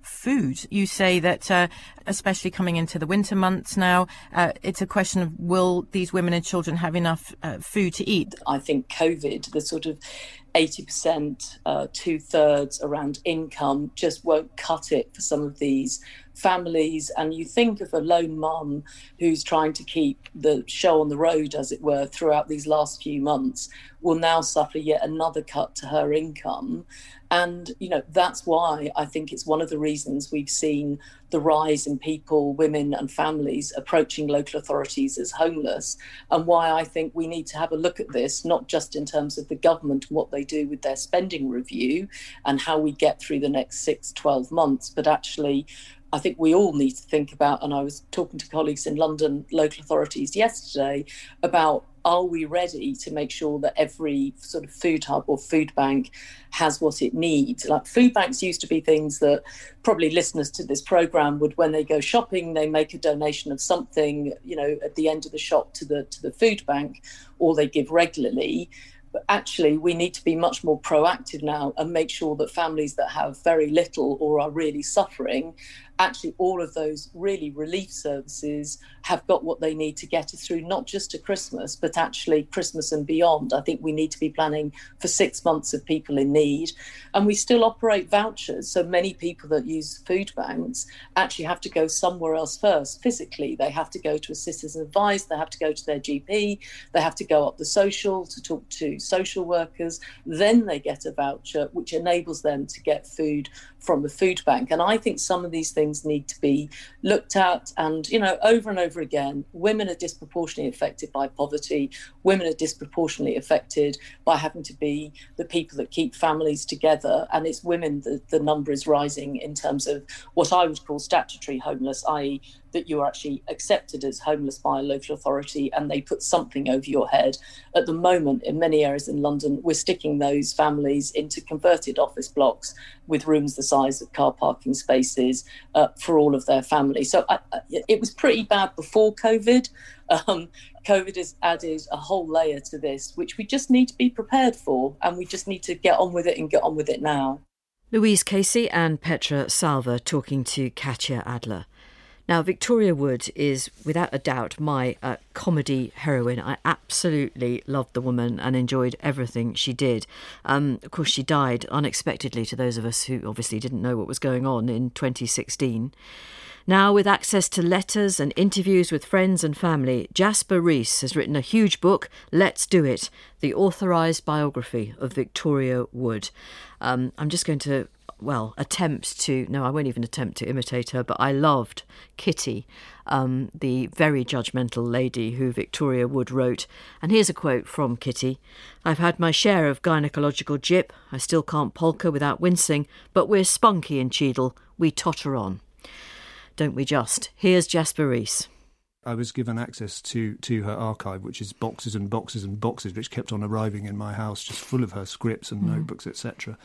food. You say that, uh, especially coming into the winter months now, uh, it's a question of will these women and children have enough uh, food to eat? I think COVID, the sort of eighty percent, uh, two-thirds around income just won't cut it for some of these families. And you think of a lone mum who's trying to keep the show on the road, as it were, throughout these last few months, will now suffer yet another cut to her income. And, you know, that's why I think it's one of the reasons we've seen the rise in people, women and families approaching local authorities as homeless, and why I think we need to have a look at this, not just in terms of the government and what they do with their spending review and how we get through the next six, twelve months, but actually I think we all need to think about, and I was talking to colleagues in London local authorities yesterday about, are we ready to make sure that every sort of food hub or food bank has what it needs? Like, food banks used to be things that probably listeners to this programme would, when they go shopping, they make a donation of something, you know, at the end of the shop to the to the food bank, or they give regularly. But actually, we need to be much more proactive now and make sure that families that have very little or are really suffering, actually all of those really relief services have got what they need to get us through, not just to Christmas, but actually Christmas and beyond. I think we need to be planning for six months of people in need. And we still operate vouchers. So many people that use food banks actually have to go somewhere else first. Physically, they have to go to a citizen advice, they have to go to their G P, they have to go up the social to talk to social workers. Then they get a voucher, which enables them to get food from the food bank. And I think some of these things need to be looked at. And, you know, over and over again, women are disproportionately affected by poverty. Women are disproportionately affected by having to be the people that keep families together. And it's women that the number is rising in terms of what I would call statutory homeless, that is that you're actually accepted as homeless by a local authority and they put something over your head. At the moment, in many areas in London, we're sticking those families into converted office blocks with rooms the size of car parking spaces uh, for all of their family. So I, I, it was pretty bad before COVID. Um, COVID has added a whole layer to this, which we just need to be prepared for, and we just need to get on with it and get on with it now. Louise Casey and Petra Salva talking to Katya Adler. Now, Victoria Wood is, without a doubt, my uh, comedy heroine. I absolutely loved the woman and enjoyed everything she did. Um, of course, she died unexpectedly to those of us who obviously didn't know what was going on in twenty sixteen. Now, with access to letters and interviews with friends and family, Jasper Rees has written a huge book, Let's Do It, the authorised biography of Victoria Wood. Um, I'm just going to... well, attempt to, no, I won't even attempt to imitate her, but I loved Kitty, um, the very judgmental lady who Victoria Wood wrote. And here's a quote from Kitty. I've had my share of gynecological jip. I still can't polka without wincing, but we're spunky in Cheadle. We totter on. Don't we just? Here's Jasper Rees. I was given access to, to her archive, which is boxes and boxes and boxes, which kept on arriving in my house, just full of her scripts and mm. notebooks, et cetera.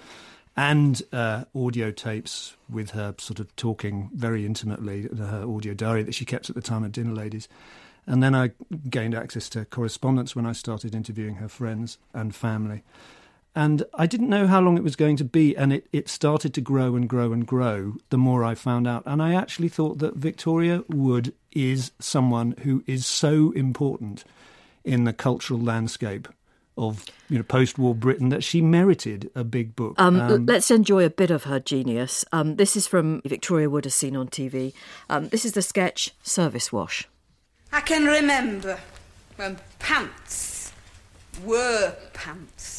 And uh, audio tapes with her sort of talking very intimately, her audio diary that she kept at the time at Dinner Ladies. And then I gained access to correspondence when I started interviewing her friends and family. And I didn't know how long it was going to be, and it, it started to grow and grow and grow the more I found out. And I actually thought that Victoria Wood is someone who is so important in the cultural landscape of, you know, post-war Britain that she merited a big book. Um, um, let's enjoy a bit of her genius. Um, this is from Victoria Wood as seen on T V. Um, this is the sketch Service Wash. I can remember when pants were pants.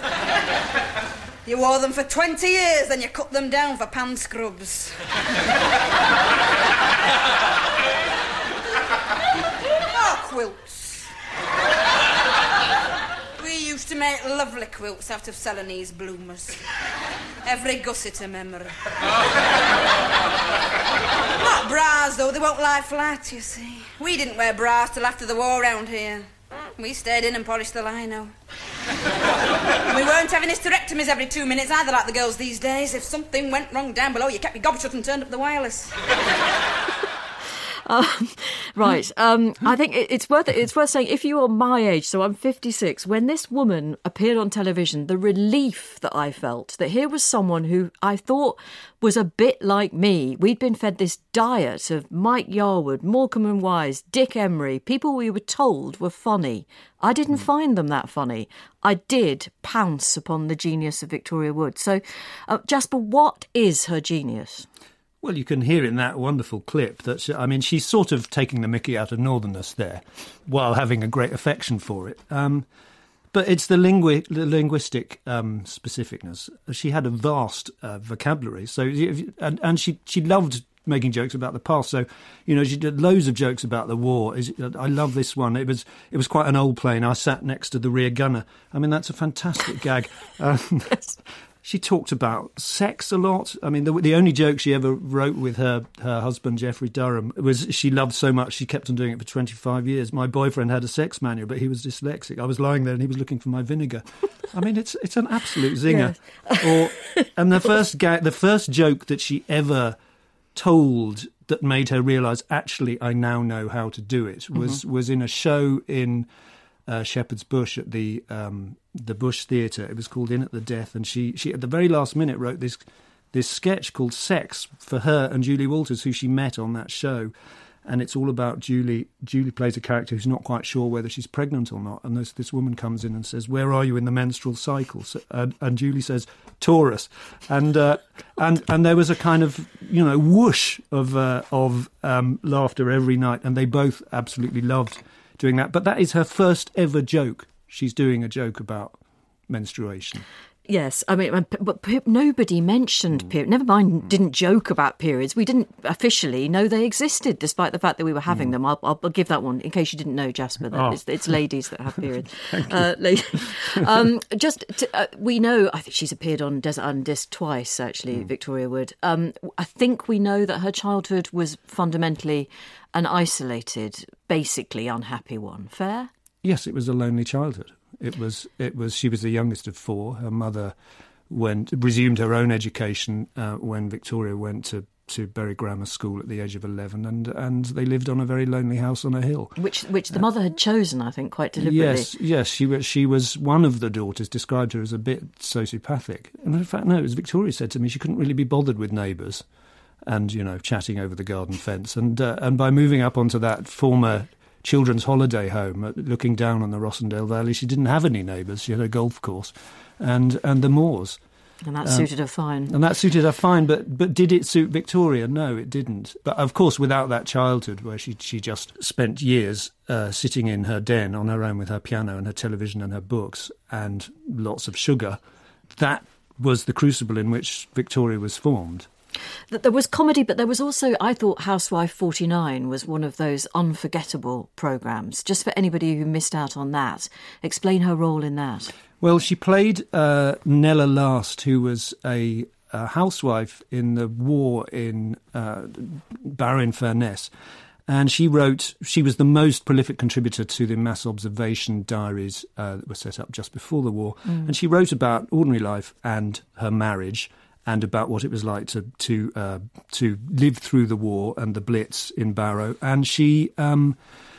You wore them for twenty years, then you cut them down for pant scrubs. Oh, quilts. We used to make lovely quilts out of Celanese bloomers. Every gusset a memory. Not bras, though, they won't lie flat, you see. We didn't wear bras till after the war round here. We stayed in and polished the lino. We weren't having hysterectomies every two minutes either, like the girls these days. If something went wrong down below, you kept your gob shut and turned up the wireless. um, right. Um, I think it, it's worth it's worth saying, if you are my age, so I'm fifty-six, when this woman appeared on television, the relief that I felt that here was someone who I thought was a bit like me. We'd been fed this diet of Mike Yarwood, Morecambe and Wise, Dick Emery, people we were told were funny. I didn't find them that funny. I did pounce upon the genius of Victoria Wood. So, uh, Jasper, what is her genius? Well, you can hear in that wonderful clip that, she, I mean, she's sort of taking the mickey out of Northerners there while having a great affection for it. Um, but it's the, lingui- the linguistic um, specificness. She had a vast uh, vocabulary, so and, and she, she loved making jokes about the past. So, you know, she did loads of jokes about the war. I love this one. It was it was quite an old plane. I sat next to the rear gunner. I mean, that's a fantastic gag. Um, She talked about sex a lot. I mean, the, the only joke she ever wrote with her, her husband, Geoffrey Durham, was she loved so much she kept on doing it for twenty-five years. My boyfriend had a sex manual, but he was dyslexic. I was lying there and he was looking for my vinegar. I mean, it's it's an absolute zinger. Yes. Or and the first ga- the first joke that she ever told that made her realise, actually, I now know how to do it, was, mm-hmm. was in a show in uh, Shepherd's Bush at the... Um, the Bush Theatre. It was called In at the Death, and she, she at the very last minute wrote this this sketch called Sex for her and Julie Walters, who she met on that show. And it's all about Julie. Julie plays a character who's not quite sure whether she's pregnant or not. And this, this woman comes in and says, "Where are you in the menstrual cycle?" So, and, and Julie says, "Taurus." And uh, and and there was a kind of, you know, whoosh of uh, of um, laughter every night, and they both absolutely loved doing that. But that is her first ever joke. She's doing a joke about menstruation. Yes, I mean, but nobody mentioned periods. Never mind, didn't joke about periods. We didn't officially know they existed, despite the fact that we were having mm. them. I'll, I'll give that one in case you didn't know, Jasper. That oh. it's, it's ladies that have periods. uh, um, just to, uh, we know. I think she's appeared on Desert Island Disc twice, actually. Mm. Victoria Wood. Um, I think we know that her childhood was fundamentally an isolated, basically unhappy one. Fair? Yes, it was a lonely childhood. It was. It was. She was the youngest of four. Her mother went resumed her own education uh, when Victoria went to, to Bury Grammar School at the age of eleven, and and they lived on a very lonely house on a hill, which which the mother had chosen, I think, quite deliberately. Yes, yes. She was. She was one of the daughters. Described her as a bit sociopathic, and in fact, no. As Victoria said to me, she couldn't really be bothered with neighbours, and you know, chatting over the garden fence, and uh, and by moving up onto that former children's holiday home, looking down on the Rossendale Valley, she didn't have any neighbours. She had a golf course and and the moors. And that um, suited her fine. And that suited her fine, but but did it suit Victoria? No, it didn't. But of course, without that childhood where she, she just spent years uh, sitting in her den on her own with her piano and her television and her books and lots of sugar, that was the crucible in which Victoria was formed. There was comedy, but there was also, I thought, Housewife forty-nine was one of those unforgettable programmes. Just for anybody who missed out on that, explain her role in that. Well, she played uh, Nella Last, who was a, a housewife in the war in uh, Barrow-in-Furness. And she wrote, she was the most prolific contributor to the mass observation diaries uh, that were set up just before the war. Mm. And she wrote about ordinary life and her marriage, and about what it was like to to uh, to live through the war and the Blitz in Barrow. And she, um,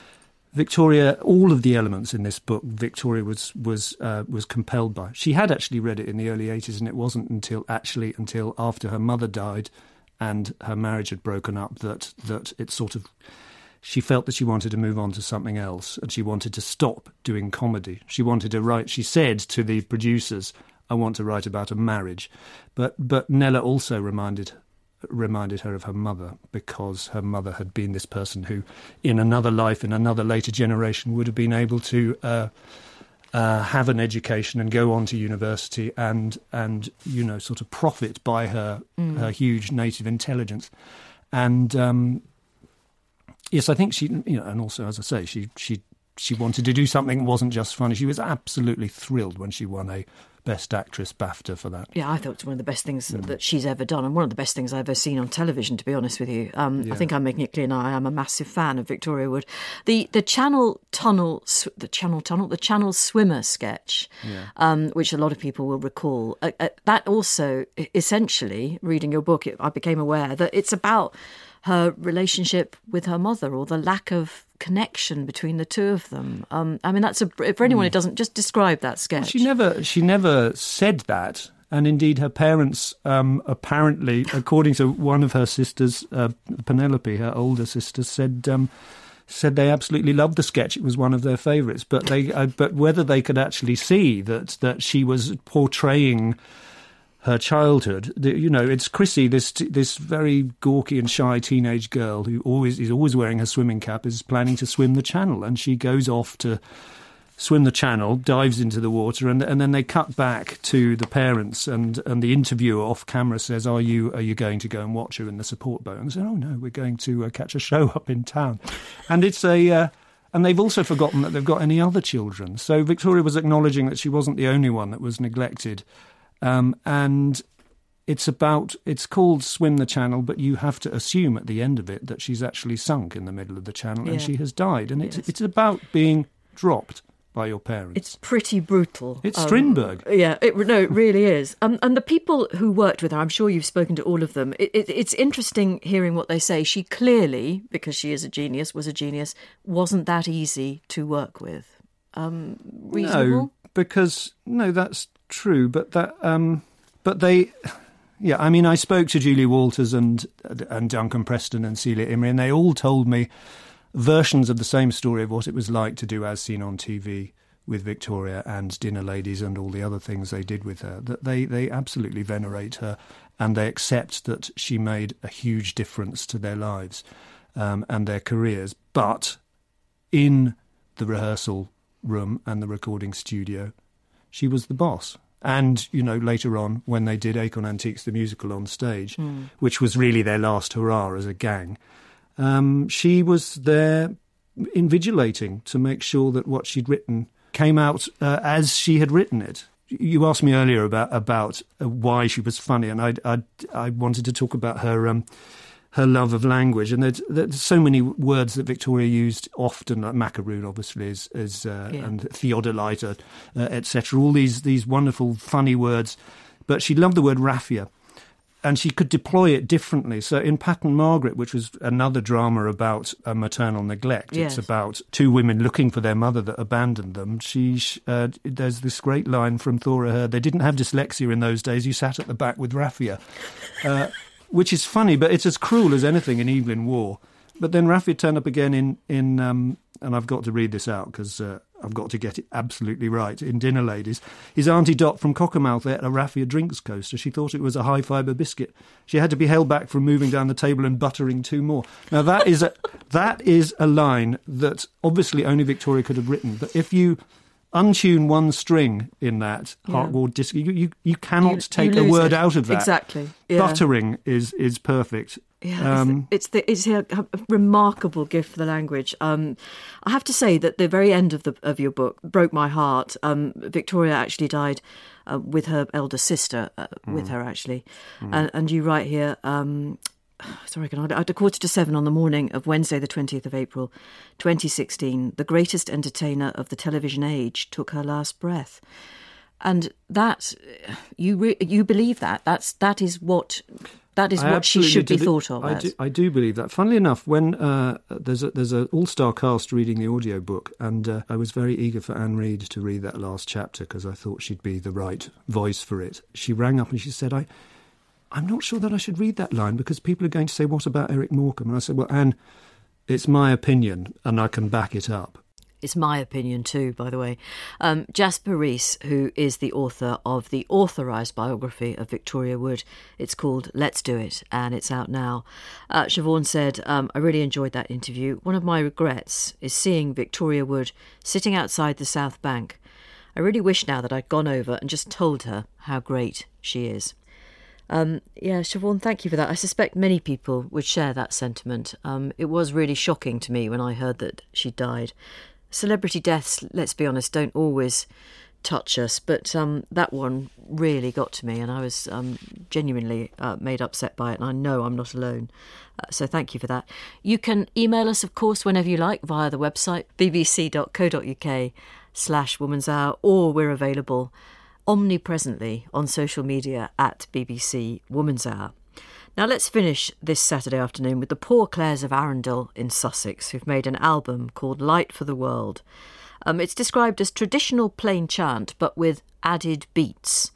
Victoria, all of the elements in this book, Victoria was was uh, was compelled by. She had actually read it in the early eighties, and it wasn't until actually until after her mother died and her marriage had broken up that that it sort of. She felt that she wanted to move on to something else, and she wanted to stop doing comedy. She wanted to write. She said to the producers, "I want to write about a marriage," but but Nella also reminded reminded her of her mother, because her mother had been this person who, in another life, in another later generation, would have been able to uh, uh, have an education and go on to university and and you know sort of profit by her mm. her huge native intelligence, and um, yes, I think she you know, and also as I say, she she she wanted to do something that wasn't just funny. She was absolutely thrilled when she won a Best Actress BAFTA for that. Yeah, I thought it was one of the best things mm. that she's ever done, and one of the best things I've ever seen on television, to be honest with you. Um, yeah. I think I'm making it clear now, I am a massive fan of Victoria Wood. The the Channel Tunnel, the Channel Tunnel, the Channel Swimmer sketch, yeah. um, which a lot of people will recall, uh, uh, that also, essentially, reading your book, it, I became aware that it's about her relationship with her mother, or the lack of connection between the two of them. Um, I mean, that's a, for anyone who doesn't, just describe that sketch. Well, she never, she never said that. And indeed, her parents, um, apparently, according to one of her sisters, uh, Penelope, her older sister, said um, said they absolutely loved the sketch. It was one of their favourites. But they, uh, but whether they could actually see that that she was portraying her childhood, the, you know, it's Chrissy, this this very gawky and shy teenage girl who always is always wearing her swimming cap, is planning to swim the Channel, and she goes off to swim the Channel, dives into the water, and and then they cut back to the parents, and, and the interviewer off camera says, "Are you are you going to go and watch her in the support boat?" And they said, "Oh no, we're going to uh, catch a show up in town." And it's a uh, and they've also forgotten that they've got any other children. So Victoria was acknowledging that she wasn't the only one that was neglected, um, and it's about it's called Swim the Channel, but you have to assume at the end of it that she's actually sunk in the middle of the channel, and Yeah. she has died, and Yes. it's it's about being dropped by your parents. It's pretty brutal. It's Um, Strindberg. Yeah, it, no, it really is. Um, and the people who worked with her, I'm sure you've spoken to all of them. It, it, it's interesting hearing what they say. She clearly, because she is a genius, was a genius, wasn't that easy to work with. Um, reasonable? No, because no, that's true. But that, um, but they, yeah. I mean, I spoke to Julie Walters and and Duncan Preston and Celia Imrie, and they all told me versions of the same story of what it was like to do As Seen on T V with Victoria and Dinner Ladies and all the other things they did with her. That they they absolutely venerate her, and they accept that she made a huge difference to their lives um, and their careers. But in the rehearsal room and the recording studio, she was the boss. And, you know, later on, when they did Acorn Antiques, the musical on stage, Mm. which was really their last hurrah as a gang, um, she was there invigilating to make sure that what she'd written came out uh, as she had written it. You asked me earlier about about uh, why she was funny, and I I I wanted to talk about her um, her love of language, and there's, there's so many words that Victoria used often, like macaroon, obviously, is, is uh, Yeah. and theodolite, uh, et cetera. All these these wonderful, funny words, but she loved the word raffia, and she could deploy it differently. So in Pat and Margaret, which was another drama about uh, maternal neglect, Yes. it's about two women looking for their mother that abandoned them. She, uh, there's this great line from Thora Hird: "They didn't have dyslexia in those days. You sat at the back with raffia," uh, which is funny, but it's as cruel as anything in Evelyn Waugh. But then raffia turned up again in in, um, and I've got to read this out because uh, I've got to get it absolutely right. In Dinner Ladies, his Auntie Dot from Cockermouth ate a raffia drinks coaster. She thought it was a high fibre biscuit. She had to be held back from moving down the table and buttering two more. Now that is a that is a line that obviously only Victoria could have written. But if you untune one string in that Yeah. heartward disc, you you, you cannot You- take you a lose word it. out of that. Exactly. Yeah. Buttering is is perfect. Yeah, Um, it's the, it's, the, it's a, a remarkable gift for the language. Um, I have to say that the very end of the of your book broke my heart. Um, Victoria actually died uh, with her elder sister, uh, with Mm. her actually, Mm. and, and you write here. Um, sorry, can I, at a quarter to seven on the morning of Wednesday, the twentieth of April, twenty sixteen, the greatest entertainer of the television age took her last breath. And that you re, you believe that that's that is what. That is I what she absolutely should be do- thought of I as. do, I do believe that. Funnily enough, when uh, there's a there's an all-star cast reading the audiobook, and uh, I was very eager for Anne Reid to read that last chapter because I thought she'd be the right voice for it. She rang up and she said, I, I'm not sure that I should read that line because people are going to say, what about Eric Morecambe? And I said, well, Anne, it's my opinion and I can back it up. It's my opinion too, by the way. Um, Jasper Rees, who is the author of the authorised biography of Victoria Wood. It's called Let's Do It, and it's out now. Uh, Siobhan said, um, I really enjoyed that interview. One of my regrets is seeing Victoria Wood sitting outside the South Bank. I really wish now that I'd gone over and just told her how great she is. Um, yeah, Siobhan, thank you for that. I suspect many people would share that sentiment. Um, it was really shocking to me when I heard that she died. Celebrity deaths, let's be honest, don't always touch us, but um, that one really got to me, and I was um, genuinely uh, made upset by it, and I know I'm not alone. Uh, so thank you for that. You can email us, of course, whenever you like via the website bbc.co.uk slash Woman's Hour, or we're available omnipresently on social media at B B C Woman's Hour. Now let's finish this Saturday afternoon with the Poor Clares of Arundel in Sussex, who've made an album called Light for the World. Um, it's described as traditional plain chant, but with added beats.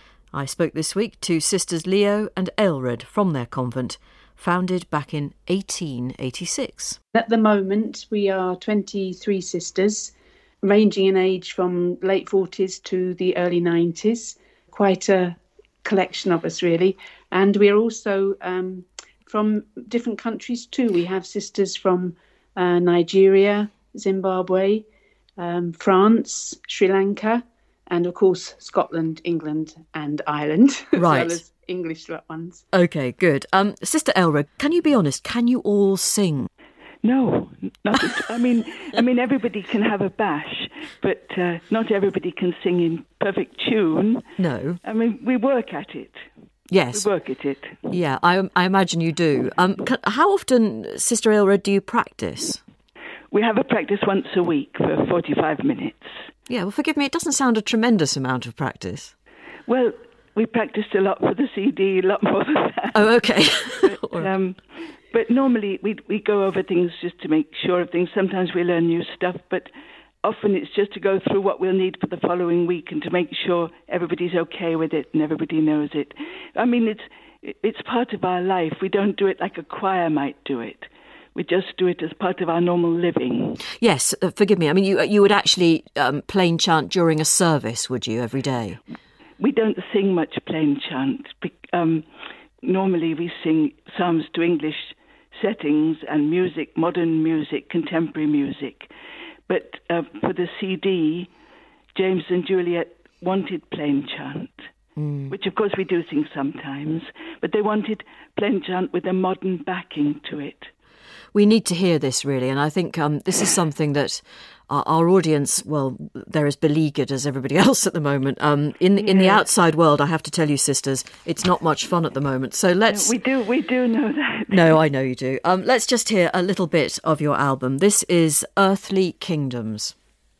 I spoke this week to Sisters Leo and Aelred from their convent, founded back in eighteen eighty-six. At the moment, we are twenty-three sisters, ranging in age from late forties to the early nineties. Quite a collection of us, really. And we are also um, from different countries too. We have sisters from uh, Nigeria, Zimbabwe, um, France, Sri Lanka, and of course Scotland, England and Ireland, right. as well as English ones. OK, good. Um, Sister Aelred, can you be honest, can you all sing? No, not at, I mean, I mean, everybody can have a bash, but uh, not everybody can sing in perfect tune. No. I mean, we work at it. Yes. We work at it. Yeah, I, I imagine you do. Um, can, how often, Sister Aelred, do you practice? We have a practice once a week for forty-five minutes. Yeah, well, forgive me, it doesn't sound a tremendous amount of practice. Well, we practiced a lot for the C D, a lot more than that. Oh, OK. but, um, but normally we we go over things just to make sure of things. Sometimes we learn new stuff, but often it's just to go through what we'll need for the following week and to make sure everybody's okay with it and everybody knows it. I mean, it's it's part of our life. We don't do it like a choir might do it. We just do it as part of our normal living. Yes, uh, forgive me. I mean, you you would actually um, plain chant during a service, would you, every day? We don't sing much plain chant. Um, normally we sing psalms to English settings and music, modern music, contemporary music. But uh, for the C D, James and Juliet wanted plain chant, mm. which of course we do sing sometimes, but they wanted plain chant with a modern backing to it. We need to hear this, really, and I think um, this is something that our, our audience, well, they're as beleaguered as everybody else at the moment. Um, in in yeah. the outside world, I have to tell you, sisters, it's not much fun at the moment. So let's. We do, we do know that. No, I know you do. Um, let's just hear a little bit of your album. This is Earthly Kingdoms.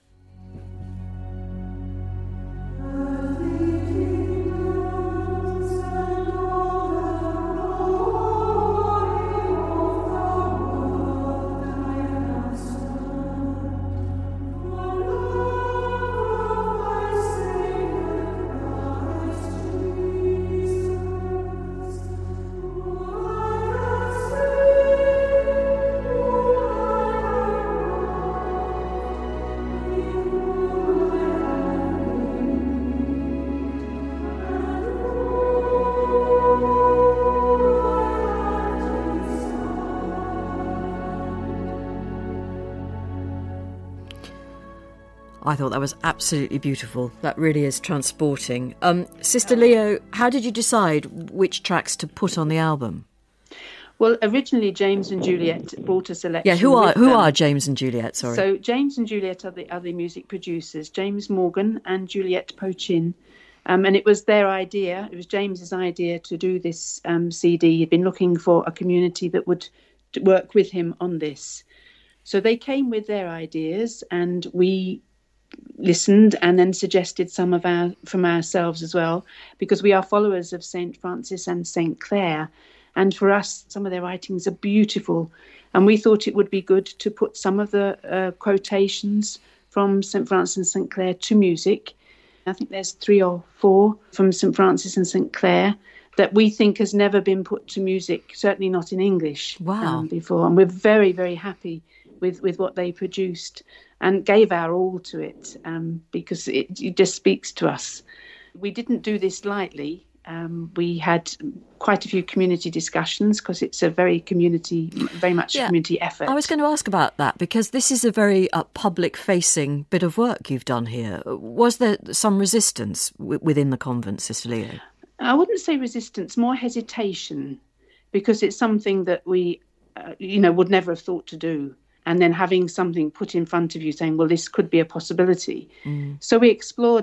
I thought that was absolutely beautiful. That really is transporting. Um, Sister Leo, how did you decide which tracks to put on the album? Well, originally James and Juliet brought a selection. Yeah, who are who them. are James and Juliet? Sorry. So James and Juliet are the other music producers, James Morgan and Juliet Pochin. Um, and it was their idea, it was James's idea to do this um, C D. He'd been looking for a community that would work with him on this. So they came with their ideas and we listened and then suggested some of our from ourselves as well, because we are followers of Saint Francis and Saint Clare, and for us some of their writings are beautiful, and we thought it would be good to put some of the uh, quotations from Saint Francis and Saint Clare to music. I think there's three or four from Saint Francis and Saint Clare that we think has never been put to music, certainly not in English. Wow. um, before, and we're very very happy with with what they produced and gave our all to it, um, because it, it just speaks to us. We didn't do this lightly. Um, we had quite a few community discussions because it's a very community, very much yeah. community effort. I was going to ask about that because this is a very uh, public-facing bit of work you've done here. Was there some resistance w- within the convent, Sister Leo? I wouldn't say resistance, more hesitation, because it's something that we, uh, you know, would never have thought to do. And then having something put in front of you saying, well, this could be a possibility. Mm. So we explored it.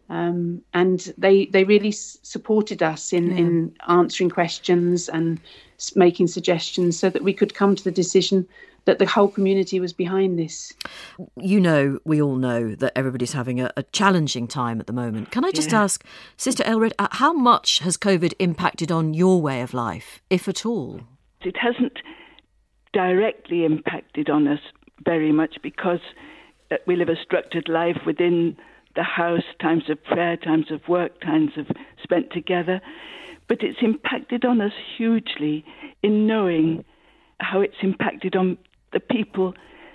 Um, and they they really s- supported us in, Yeah. in answering questions and s- making suggestions so that we could come to the decision that the whole community was behind this. You know, we all know that everybody's having a, a challenging time at the moment. Can I just Yeah. ask, Sister Aelred, uh, how much has COVID impacted on your way of life, if at all? It hasn't directly impacted on us very much because uh, we live a structured life within the house, times of prayer, times of work, times of spent together. But it's impacted on us hugely in knowing how it's impacted on the people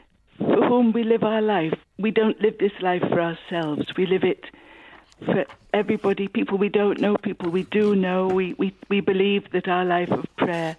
for whom we live our life. We don't live this life for ourselves. We live it for everybody, people we don't know, people we do know. We, we, we believe that our life of prayer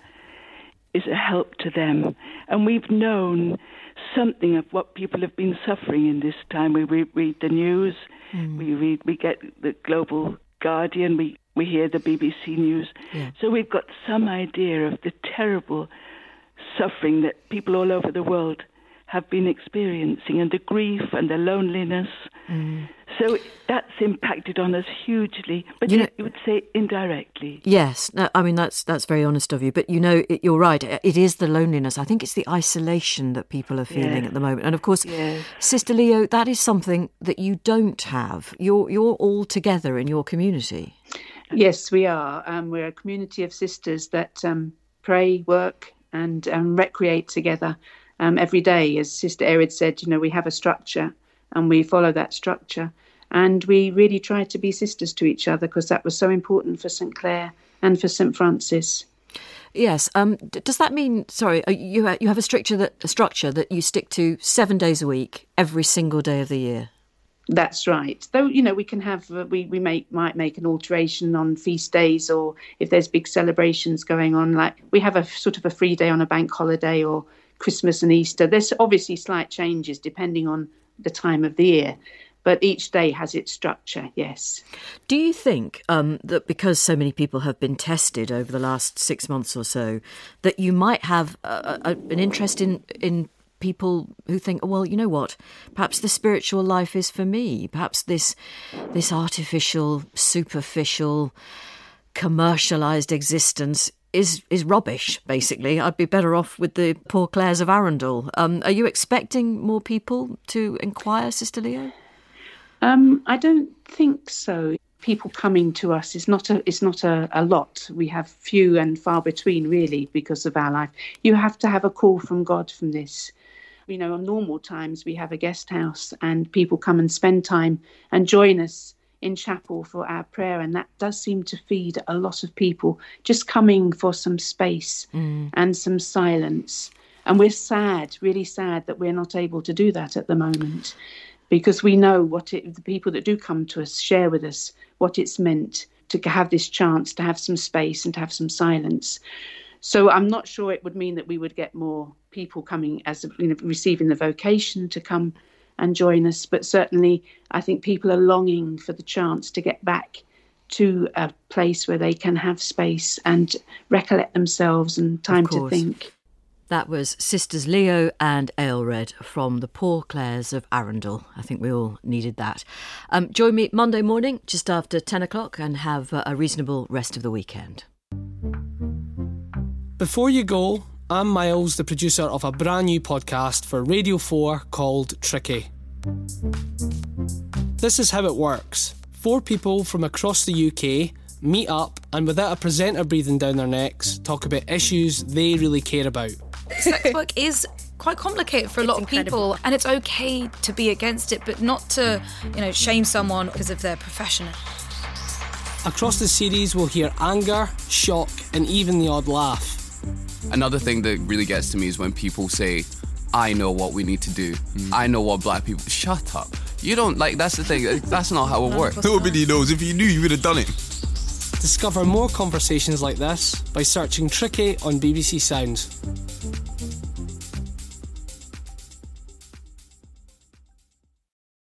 is a help to them. And we've known something of what people have been suffering in this time. We re- read the news, mm. we read, we get the Global Guardian, we, we hear the B B C News. Yeah. So we've got some idea of the terrible suffering that people all over the world have been experiencing, and the grief and the loneliness. Mm. So that's impacted on us hugely, but you, know, you would say indirectly. Yes, no, I mean, that's that's very honest of you. But, you know, it, you're right. It is the loneliness. I think it's the isolation that people are feeling yes. at the moment. And, of course, yes. Sister Leo, that is something that you don't have. You're, you're all together in your community. Yes, we are. Um, we're a community of sisters that um, pray, work and um, recreate together um, every day. As Sister Aelred said, you know, we have a structure and we follow that structure. And we really try to be sisters to each other because that was so important for Saint Clare and for Saint Francis. Yes. Um, d- does that mean, sorry, you, ha- you have a structure that, a structure that you stick to seven days a week, every single day of the year? That's right. Though, you know, we can have, uh, we, we make, might make an alteration on feast days, or if there's big celebrations going on, like we have a sort of a free day on a bank holiday or Christmas and Easter. There's obviously slight changes depending on the time of the year, but each day has its structure, yes. Do you think um, that because so many people have been tested over the last six months or so, that you might have a, a, an interest in, in people who think, oh, well, you know what, perhaps the spiritual life is for me. Perhaps this this artificial, superficial, commercialised existence is is rubbish, basically. I'd be better off with the Poor Clares of Arundel. Um, are you expecting more people to inquire, Sister Leo? Um, I don't think so. People coming to us is not a is not a, a lot. We have few and far between, really, because of our life. You have to have a call from God from this. You know, on normal times, we have a guest house and people come and spend time and join us in chapel for our prayer. And that does seem to feed a lot of people just coming for some space mm. and some silence. And we're sad, really sad that we're not able to do that at the moment, because we know what it, the people that do come to us share with us what it's meant to have this chance to have some space and to have some silence. So I'm not sure it would mean that we would get more people coming as, you know, receiving the vocation to come and join us. But certainly I think people are longing for the chance to get back to a place where they can have space and recollect themselves and time to think. That was Sisters Leo and Aelred from the Poor Clares of Arundel. I think we all needed that. Um, join me Monday morning just after ten o'clock and have uh, a reasonable rest of the weekend. Before you go, I'm Miles, the producer of a brand new podcast for Radio four called Tricky. This is how it works. Four people from across the U K meet up and, without a presenter breathing down their necks, talk about issues they really care about. Sex work is quite complicated for a lot of people, and it's okay to be against it, but not to, you know, shame someone because of their profession. Across the series, we'll hear anger, shock, and even the odd laugh. Another thing that really gets to me is when people say, I know what we need to do. Mm. I know what black people... Shut up. You don't... Like, that's the thing. That's not how it works. Nobody knows. If you knew, you would have done it. Discover more conversations like this by searching Tricky on B B C Sounds.